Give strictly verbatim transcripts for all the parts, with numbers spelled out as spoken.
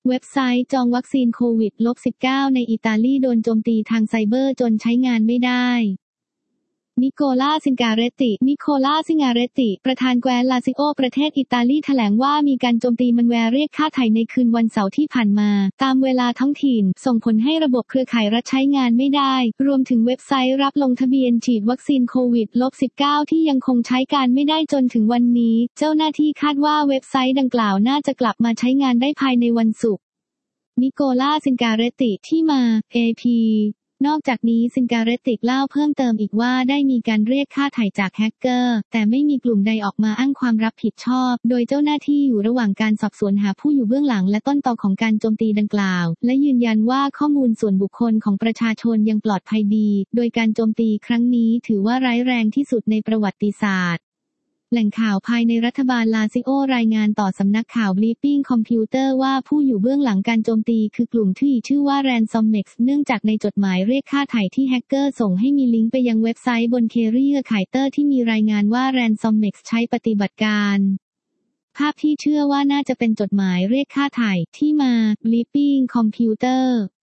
เว็บไซต์จองวัคซีนโควิด สิบเก้า ในอิตาลีโดนโจมตีทางไซเบอร์จนใช้งานไม่ได้นิโคลาซิงการเรตินิโคลาซิงการเรติประธานแคว้นลาซิโอประเทศอิตาลีแถลงว่ามีการโจมตีมันแวร์เรียกค่าไถ่ในคืนวันเสาร์ที่ผ่านมาตามเวลาท้องถิ่นส่งผลให้ระบบเครือข่ายรัฐใช้งานไม่ได้รวมถึงเว็บไซต์รับลงทะเบียนฉีดวัคซีนโควิด สิบเก้า ที่ยังคงใช้การไม่ได้จนถึงวันนี้เจ้าหน้าที่คาดว่าเว็บไซต์ดังกล่าวน่าจะกลับมาใช้งานได้ภายในวันศุกร์นิโคลาซิงการเรติที่มา เอ พีนอกจากนี้ซิงการเรติกเล่าเพิ่มเติมอีกว่าได้มีการเรียกค่าไถ่จากแฮกเกอร์แต่ไม่มีกลุ่มใดออกมาอ้างความรับผิดชอบโดยเจ้าหน้าที่อยู่ระหว่างการสอบสวนหาผู้อยู่เบื้องหลังและต้นตอของการโจมตีดังกล่าวและยืนยันว่าข้อมูลส่วนบุคคลของประชาชนยังปลอดภัยดีโดยการโจมตีครั้งนี้ถือว่าร้ายแรงที่สุดในประวัติศาสตร์แหล่งข่าวภายในรัฐบาลลาซิโอรายงานต่อสำนักข่าว Bleeping Computer ว่าผู้อยู่เบื้องหลังการโจมตีคือกลุ่มที่ชื่อว่า Ransomex เนื่องจากในจดหมายเรียกค่าไถ่ที่แฮกเกอร์ส่งให้มีลิงก์ไปยังเว็บไซต์บน Carrier Kaiser ที่มีรายงานว่า Ransomex ใช้ปฏิบัติการภาพที่เชื่อว่าน่าจะเป็นจดหมายเรียกค่าไถ่ที่มา Bleeping Computer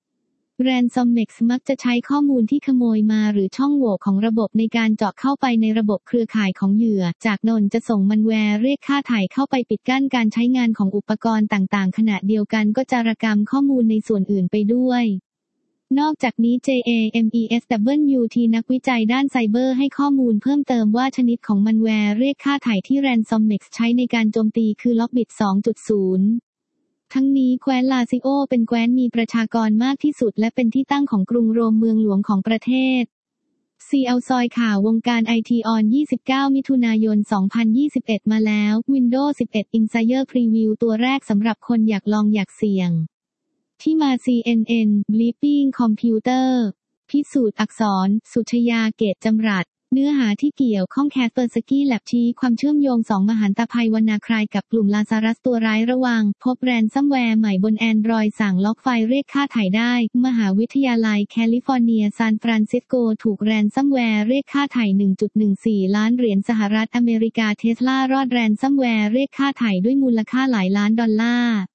Ransomex มักจะใช้ข้อมูลที่ขโมยมาหรือช่องโหว่ของระบบในการเจาะเข้าไปในระบบเครือข่ายของเหยื่อจากนั้นจะส่งมันแวร์เรียกค่าไถ่เข้าไปปิดกั้นการใช้งานของอุปกรณ์ต่างๆขณะเดียวกันก็จารกรรมข้อมูลในส่วนอื่นไปด้วยนอกจากนี้ เจ เอ เอ็ม อี เอส ดับเบิลยู ที นักวิจัยด้านไซเบอร์ให้ข้อมูลเพิ่มเติมว่าชนิดของมันแวร์เรียกค่าไถ่ที่ Ransomex ใช้ในการโจมตีคือ Lockbit สองจุดศูนย์ทั้งนี้แคว้นลาซิโอเป็นแคว้นมีประชากรมากที่สุดและเป็นที่ตั้งของกรุงโรมเมืองหลวงของประเทศ ซี แอล ซอยข่าววงการไอทีออนยี่สิบเก้ามิถุนายนสองพันยี่สิบเอ็ดมาแล้ว Windows สิบเอ็ด Insider Preview ตัวแรกสำหรับคนอยากลองอยากเสี่ยงที่มา ซี เอ็น เอ็น Bleeping Computer พิสูจน์อักษรสุชยาเกตจำรัดเนื้อหาที่เกี่ยวข้องแคสเปอร์สกี้แลบชี้ความเชื่อมโยงสองมหันตภัยวรรณาคายกับกลุ่มลาซารัสตัวร้ายระวังพบแรนซัมแวร์ใหม่บน Android สั่งล็อกไฟล์เรียกค่าไถ่ได้มหาวิทยาลัยแคลิฟอร์เนียซานฟรานซิสโกถูกแรนซัมแวร์เรียกค่าไถ่ หนึ่งจุดหนึ่งสี่ ล้านเหรียญสหรัฐอเมริกาเทสลารอดแรนซัมแวร์เรียกค่าไถ่ด้วยมูลค่าหลายล้านดอลลาร์